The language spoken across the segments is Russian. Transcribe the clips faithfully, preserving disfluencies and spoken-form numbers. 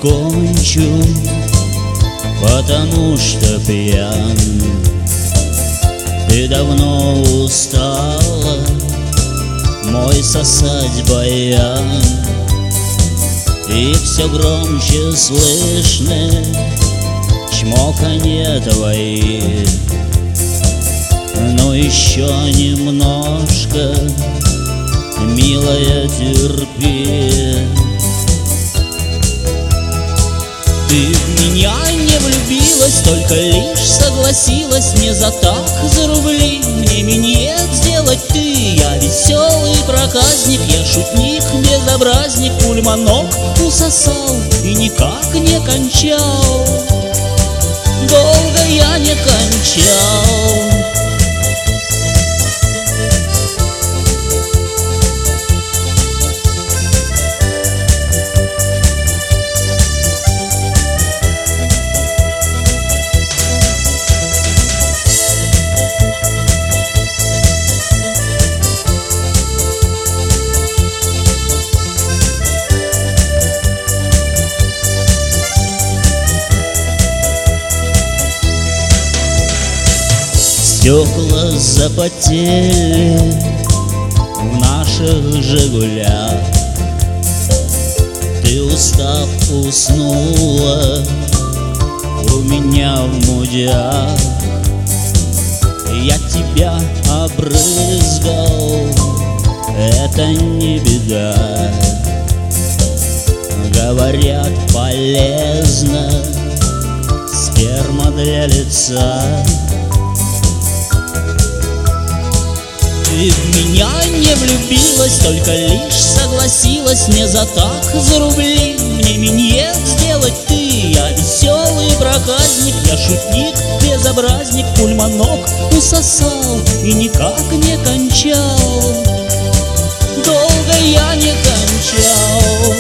кончу, потому что пьян. Ты давно устала мой сосать баян, и все громче слышны чмоканье твои. Но еще немножко, милая, терпи. Ты в меня не влюбилась, только лишь согласилась мне за так, за рубли мне миньет сделать ты. Я веселый проказник, я шутник, безобразник, пульманок усосал и никак не кончал. Долго я не кончал. Стекла запотели в наших «Жигулях». Ты, устав, уснула у меня в мудях. Я тебя обрызгал, это не беда. Говорят, полезно сперма для лица. Ты в меня не влюбилась, только лишь согласилась мне за так, за рубли мне миньет сделать ты. Я веселый проказник, я шутник, безобразник, пульманок усосал и никак не кончал. Долго я не кончал.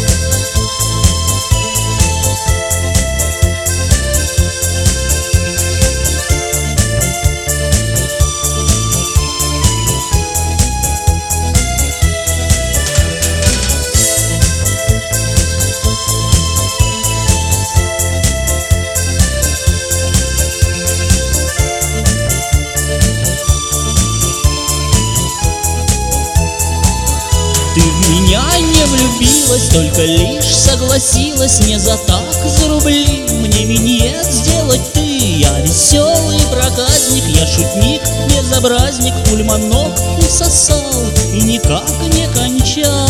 Ты в меня не влюбилась, только лишь согласилась мне за так, за рубли мне миньет сделать ты. Я веселый проказник, я шутник, безобразник, пульманок усосал и никак не кончал.